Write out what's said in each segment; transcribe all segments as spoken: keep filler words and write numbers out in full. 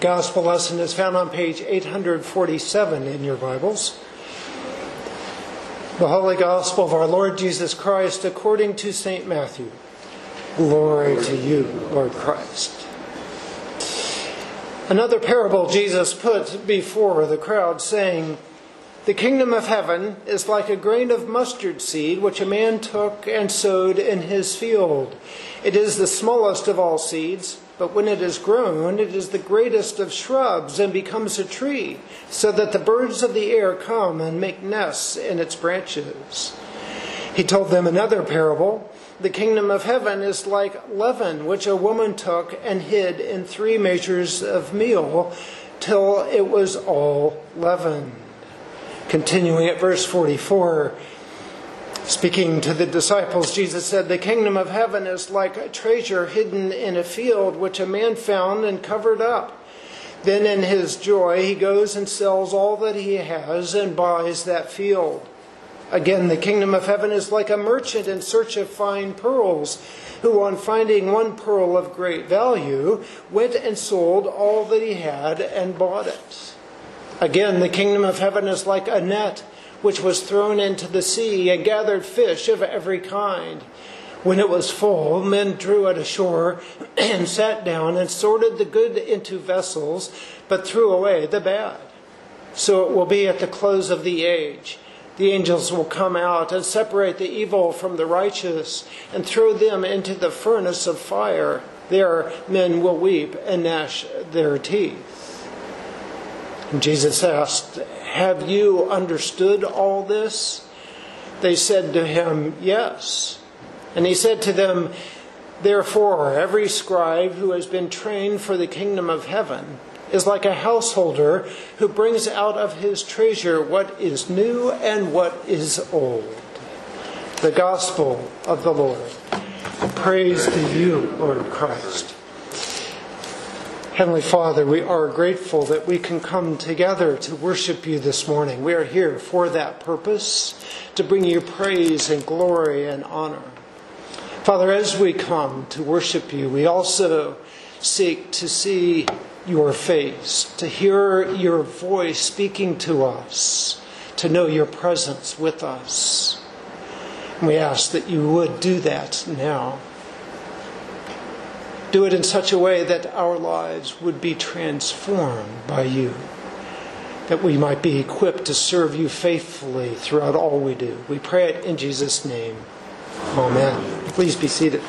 gospel lesson is found on page eight forty-seven in your Bibles. The Holy Gospel of our Lord Jesus Christ according to Saint Matthew. Glory to you, Lord Christ. Another parable Jesus put before the crowd, saying, "The kingdom of heaven is like a grain of mustard seed, which a man took and sowed in his field. It is the smallest of all seeds, but when it is grown, it is the greatest of shrubs and becomes a tree, so that the birds of the air come and make nests in its branches." He told them another parable. "The kingdom of heaven is like leaven, which a woman took and hid in three measures of meal, till it was all leavened." Continuing at verse forty-four, speaking to the disciples, Jesus said, "The kingdom of heaven is like a treasure hidden in a field, which a man found and covered up. Then in his joy he goes and sells all that he has and buys that field. Again, the kingdom of heaven is like a merchant in search of fine pearls, who on finding one pearl of great value, went and sold all that he had and bought it. Again, the kingdom of heaven is like a net which was thrown into the sea and gathered fish of every kind. When it was full, men drew it ashore and sat down and sorted the good into vessels, but threw away the bad. So it will be at the close of the age. The angels will come out and separate the evil from the righteous and throw them into the furnace of fire. There men will weep and gnash their teeth." And Jesus asked, "Have you understood all this?" They said to him, "Yes." And he said to them, "Therefore, every scribe who has been trained for the kingdom of heaven is like a householder who brings out of his treasure what is new and what is old." The Gospel of the Lord. Praise to you, Lord Christ. Heavenly Father, we are grateful that we can come together to worship you this morning. We are here for that purpose, to bring you praise and glory and honor. Father, as we come to worship you, we also seek to see your face, to hear your voice speaking to us, to know your presence with us. And we ask that you would do that now. Do it in such a way that our lives would be transformed by you, that we might be equipped to serve you faithfully throughout all we do. We pray it in Jesus' name. Amen. Please be seated.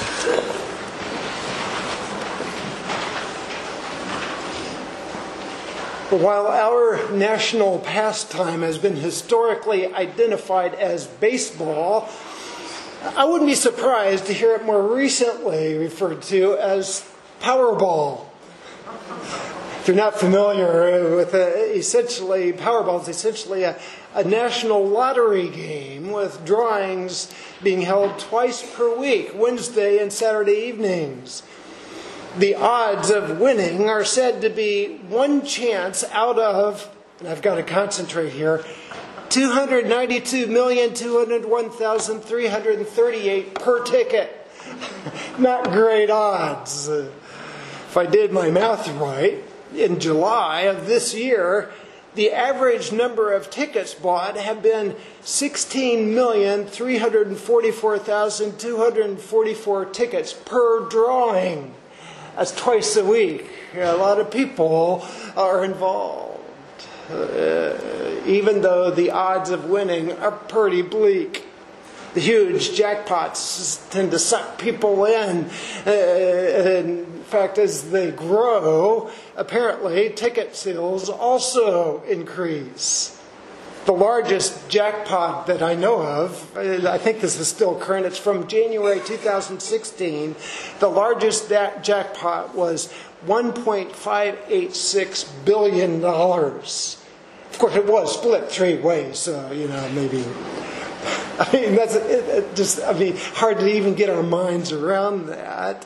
While our national pastime has been historically identified as baseball, I wouldn't be surprised to hear it more recently referred to as Powerball. If you're not familiar with it, essentially, Powerball is essentially a, a national lottery game with drawings being held twice per week, Wednesday and Saturday evenings. The odds of winning are said to be one chance out of, and I've got to concentrate here, two hundred ninety-two million, two hundred one thousand, three hundred thirty-eight per ticket. Not great odds. If I did my math right, in July of this year, the average number of tickets bought have been sixteen million, three hundred forty-four thousand, two hundred forty-four tickets per drawing. That's twice a week. A lot of people are involved. Uh, even though the odds of winning are pretty bleak. The huge jackpots tend to suck people in. Uh, in fact, as they grow, apparently ticket sales also increase. The largest jackpot that I know of, I think this is still current, it's from January two thousand sixteen. The largest jackpot was one point five eight six billion dollars. Of course, it was split three ways, so, you know, maybe... I mean, that's it, it just, I mean, hard to even get our minds around that.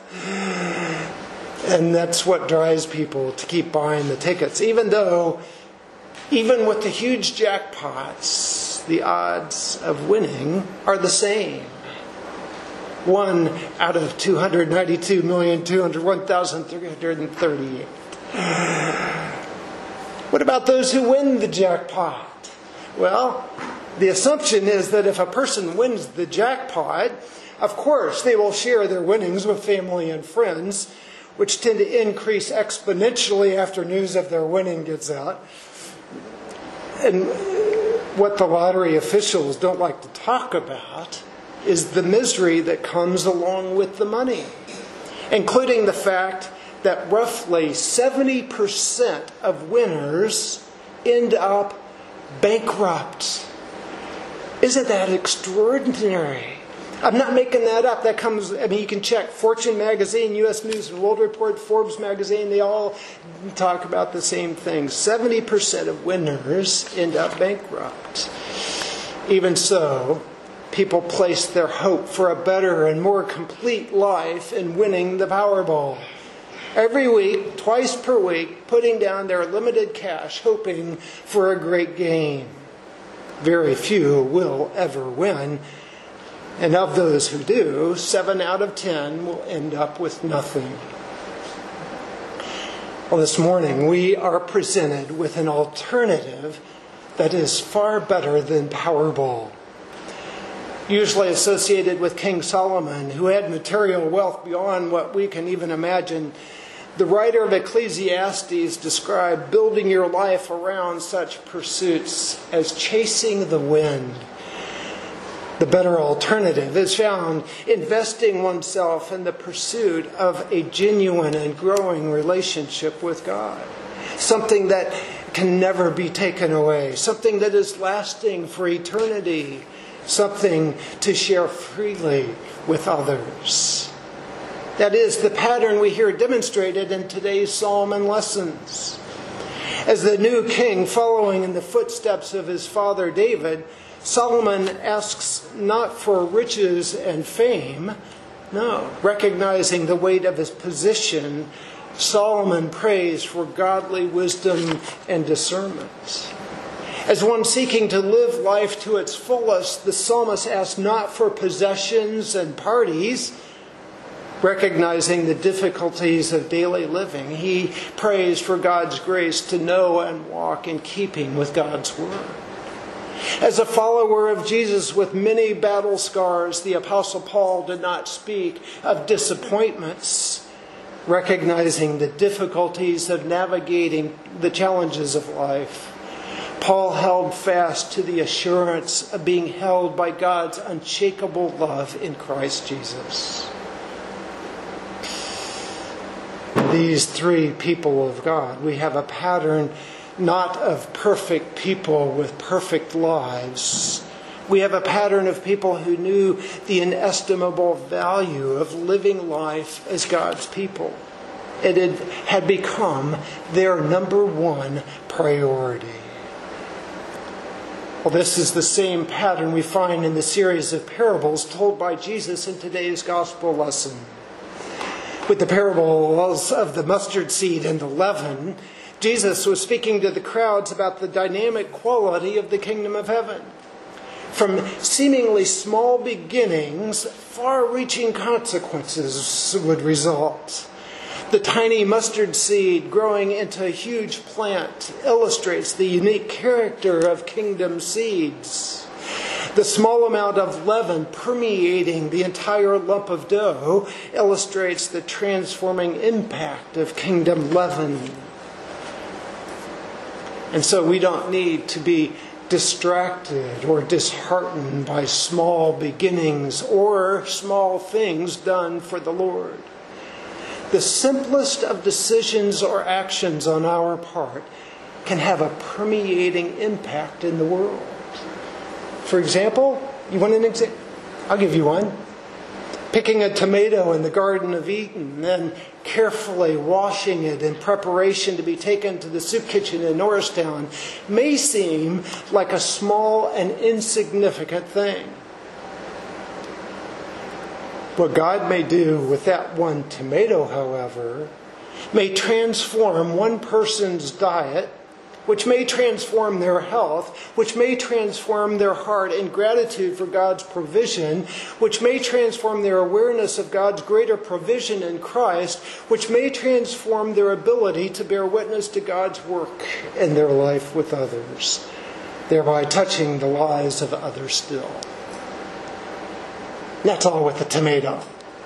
And that's what drives people to keep buying the tickets, even though... Even with the huge jackpots, the odds of winning are the same. One out of two hundred ninety-two million, two hundred one thousand, three hundred thirty-eight. What about those who win the jackpot? Well, the assumption is that if a person wins the jackpot, of course they will share their winnings with family and friends, which tend to increase exponentially after news of their winning gets out. And what the lottery officials don't like to talk about is the misery that comes along with the money, including the fact that roughly seventy percent of winners end up bankrupt. Isn't that extraordinary? I'm not making that up. That comes, I mean, you can check Fortune magazine, U S News and World Report, Forbes magazine. They all talk about the same thing. seventy percent of winners end up bankrupt. Even so, people place their hope for a better and more complete life in winning the Powerball. Every week, twice per week, putting down their limited cash, hoping for a great gain. Very few will ever win. And of those who do, seven out of ten will end up with nothing. Well, this morning we are presented with an alternative that is far better than Powerball. Usually associated with King Solomon, who had material wealth beyond what we can even imagine, the writer of Ecclesiastes described building your life around such pursuits as chasing the wind. The better alternative is found investing oneself in the pursuit of a genuine and growing relationship with God. Something that can never be taken away. Something that is lasting for eternity. Something to share freely with others. That is the pattern we hear demonstrated in today's psalm and lessons. As the new king following in the footsteps of his father David, Solomon asks not for riches and fame. No, recognizing the weight of his position, Solomon prays for godly wisdom and discernment. As one seeking to live life to its fullest, the psalmist asks not for possessions and parties. Recognizing the difficulties of daily living, he prays for God's grace to know and walk in keeping with God's word. As a follower of Jesus with many battle scars, the Apostle Paul did not speak of disappointments, recognizing the difficulties of navigating the challenges of life. Paul held fast to the assurance of being held by God's unshakable love in Christ Jesus. These three people of God, we have a pattern not of perfect people with perfect lives. We have a pattern of people who knew the inestimable value of living life as God's people. It had become their number one priority. Well, this is the same pattern we find in the series of parables told by Jesus in today's gospel lesson. With the parables of the mustard seed and the leaven, Jesus was speaking to the crowds about the dynamic quality of the kingdom of heaven. From seemingly small beginnings, far-reaching consequences would result. The tiny mustard seed growing into a huge plant illustrates the unique character of kingdom seeds. The small amount of leaven permeating the entire lump of dough illustrates the transforming impact of kingdom leaven. And so we don't need to be distracted or disheartened by small beginnings or small things done for the Lord. The simplest of decisions or actions on our part can have a permeating impact in the world. For example, you want an example? I'll give you one. Picking a tomato in the Garden of Eden, then carefully washing it in preparation to be taken to the soup kitchen in Norristown may seem like a small and insignificant thing. What God may do with that one tomato, however, may transform one person's diet which may transform their health, which may transform their heart in gratitude for God's provision, which may transform their awareness of God's greater provision in Christ, which may transform their ability to bear witness to God's work in their life with others, thereby touching the lives of others still. That's all with the tomato.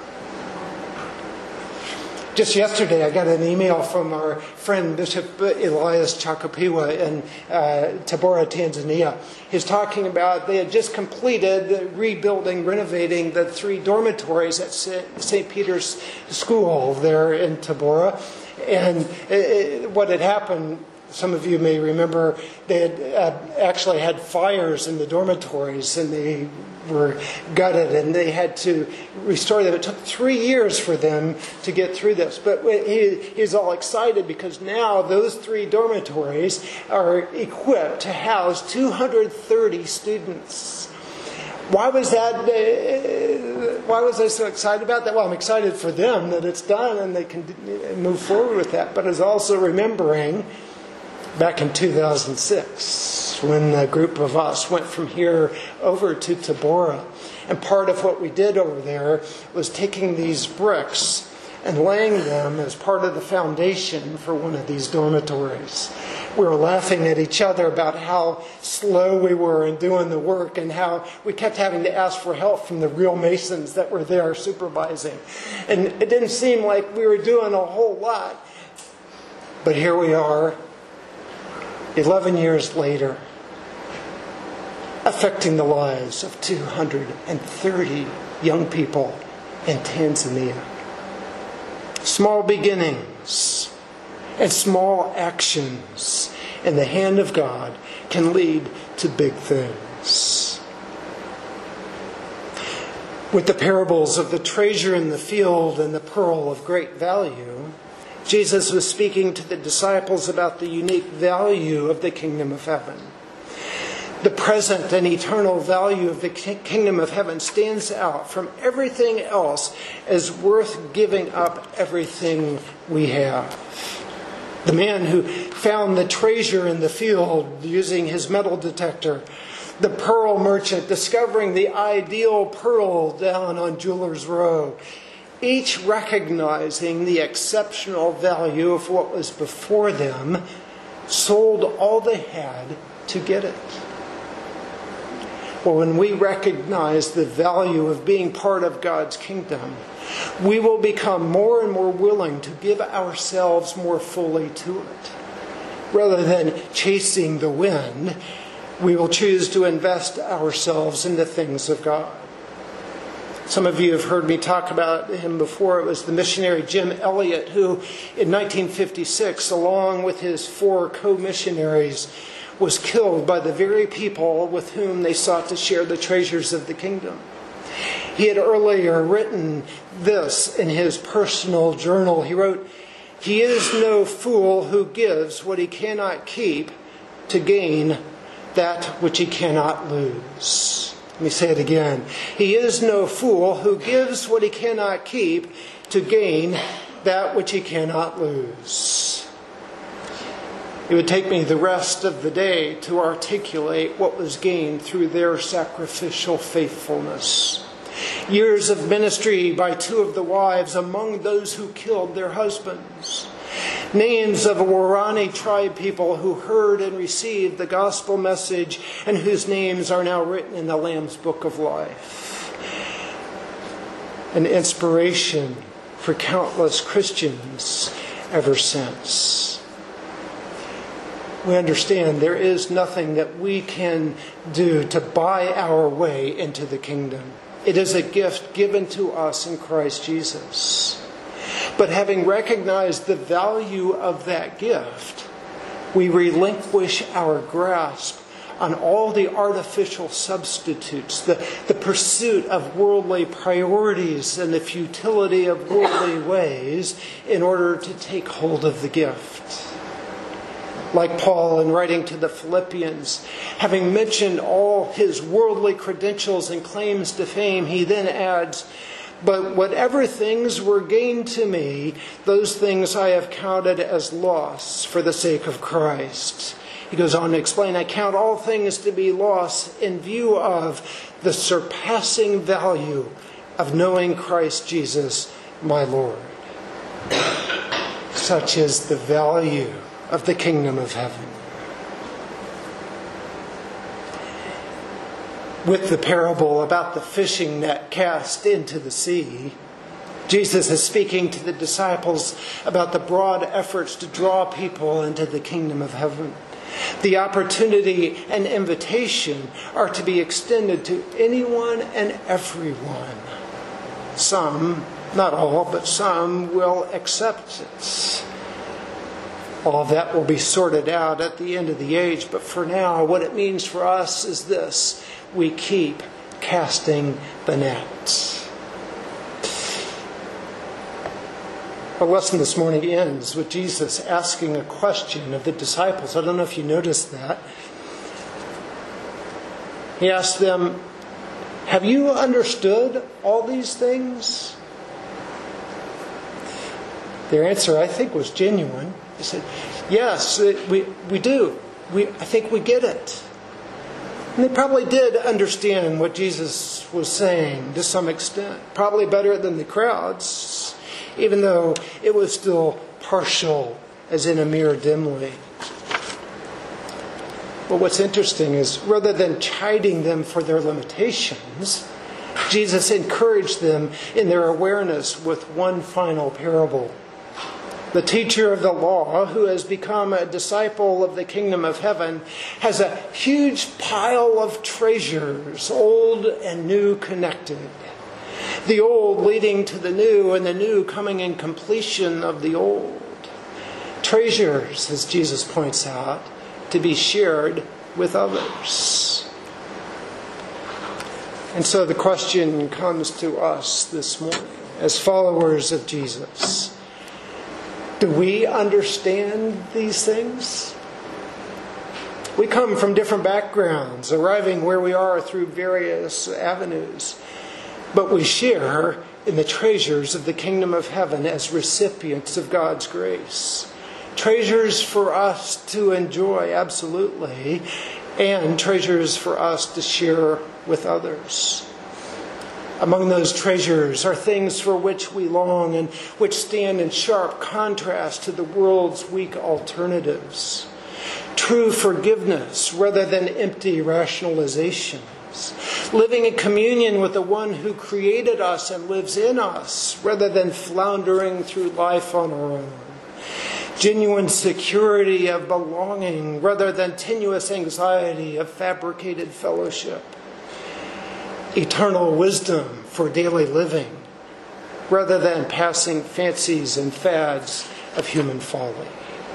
Just yesterday, I got an email from our friend Bishop Elias Chakapiwa in uh, Tabora, Tanzania. He's talking about they had just completed rebuilding, renovating the three dormitories at Saint Peter's School there in Tabora. And it, it, what had happened, some of you may remember, they had uh, actually had fires in the dormitories and they were gutted and they had to restore them. It took three years for them to get through this. But he, he's all excited because now those three dormitories are equipped to house two hundred thirty students. Why was that? Uh, why was I so excited about that? Well, I'm excited for them that it's done and they can move forward with that. But I was also remembering back in two thousand six, when a group of us went from here over to Tabora. And part of what we did over there was taking these bricks and laying them as part of the foundation for one of these dormitories. We were laughing at each other about how slow we were in doing the work and how we kept having to ask for help from the real masons that were there supervising. And it didn't seem like we were doing a whole lot. But here we are, eleven years later, affecting the lives of two hundred thirty young people in Tanzania. Small beginnings and small actions in the hand of God can lead to big things. With the parables of the treasure in the field and the pearl of great value, Jesus was speaking to the disciples about the unique value of the kingdom of heaven. The present and eternal value of the kingdom of heaven stands out from everything else as worth giving up everything we have. The man who found the treasure in the field using his metal detector, the pearl merchant discovering the ideal pearl down on Jewelers Row, each recognizing the exceptional value of what was before them, sold all they had to get it. Well, when we recognize the value of being part of God's kingdom, we will become more and more willing to give ourselves more fully to it. Rather than chasing the wind, we will choose to invest ourselves in the things of God. Some of you have heard me talk about him before. It was the missionary Jim Elliot who, in nineteen fifty-six, along with his four co-missionaries, was killed by the very people with whom they sought to share the treasures of the kingdom. He had earlier written this in his personal journal. He wrote, "He is no fool who gives what he cannot keep to gain that which he cannot lose." Let me say it again. He is no fool who gives what he cannot keep to gain that which he cannot lose. It would take me the rest of the day to articulate what was gained through their sacrificial faithfulness. Years of ministry by two of the wives among those who killed their husbands. Names of Warani tribe people who heard and received the gospel message and whose names are now written in the Lamb's Book of Life. An inspiration for countless Christians ever since. We understand there is nothing that we can do to buy our way into the kingdom. It is a gift given to us in Christ Jesus. But having recognized the value of that gift, we relinquish our grasp on all the artificial substitutes, the, the pursuit of worldly priorities and the futility of worldly ways in order to take hold of the gift. Like Paul in writing to the Philippians, having mentioned all his worldly credentials and claims to fame, he then adds, "But whatever things were gained to me, those things I have counted as loss for the sake of Christ. He goes on to explain, I count all things to be lost in view of the surpassing value of knowing Christ Jesus, my Lord. Such is the value of the kingdom of heaven. With the parable about the fishing net cast into the sea, Jesus is speaking to the disciples about the broad efforts to draw people into the kingdom of heaven. The opportunity and invitation are to be extended to anyone and everyone. Some, not all, but some will accept it. All of that will be sorted out at the end of the age, but for now, what it means for us is this. We keep casting the net. Our lesson this morning ends with Jesus asking a question of the disciples. I don't know if you noticed that. He asked them, have you understood all these things? Their answer, I think, was genuine. They said, yes, we, we do. We, I think we get it. And they probably did understand what Jesus was saying to some extent. Probably better than the crowds, even though it was still partial, as in a mirror dimly. But what's interesting is, rather than chiding them for their limitations, Jesus encouraged them in their awareness with one final parable. The teacher of the law, who has become a disciple of the kingdom of heaven, has a huge pile of treasures, old and new connected. The old leading to the new, and the new coming in completion of the old. Treasures, as Jesus points out, to be shared with others. And so the question comes to us this morning, as followers of Jesus. Do we understand these things? We come from different backgrounds, arriving where we are through various avenues. But we share in the treasures of the kingdom of heaven as recipients of God's grace. Treasures for us to enjoy, absolutely, and treasures for us to share with others. Among those treasures are things for which we long and which stand in sharp contrast to the world's weak alternatives. True forgiveness rather than empty rationalizations. Living in communion with the one who created us and lives in us rather than floundering through life on our own. Genuine security of belonging rather than tenuous anxiety of fabricated fellowship. Eternal wisdom for daily living rather than passing fancies and fads of human folly.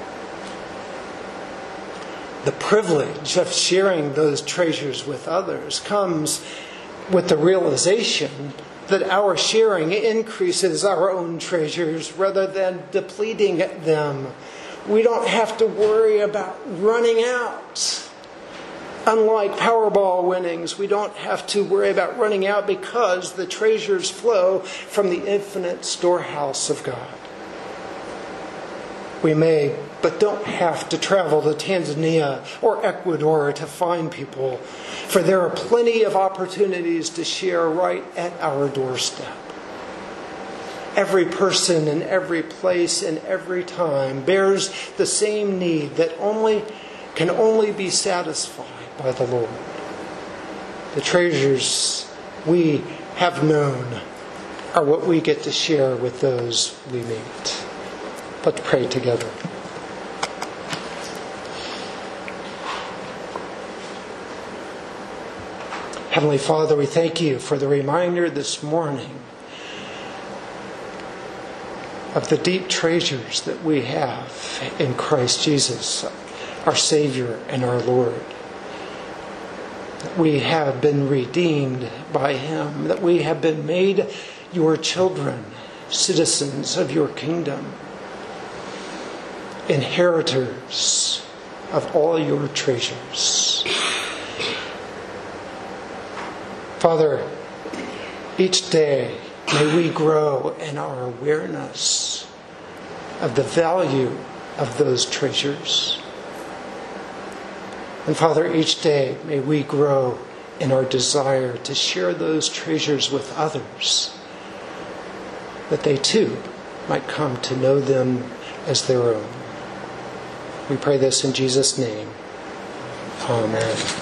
The privilege of sharing those treasures with others comes with the realization that our sharing increases our own treasures rather than depleting them. We don't have to worry about running out. Unlike Powerball winnings, we don't have to worry about running out because the treasures flow from the infinite storehouse of God. We may, but don't have to travel to Tanzania or Ecuador to find people, for there are plenty of opportunities to share right at our doorstep. Every person in every place and every time bears the same need that only can only be satisfied by the Lord. The treasures we have known are what we get to share with those we meet. Let's pray together. Heavenly Father, we thank you for the reminder this morning of the deep treasures that we have in Christ Jesus, our Savior and our Lord. That we have been redeemed by Him, that we have been made your children, citizens of your kingdom, inheritors of all your treasures. Father, each day may we grow in our awareness of the value of those treasures. And Father, each day may we grow in our desire to share those treasures with others, that they too might come to know them as their own. We pray this in Jesus' name. Amen.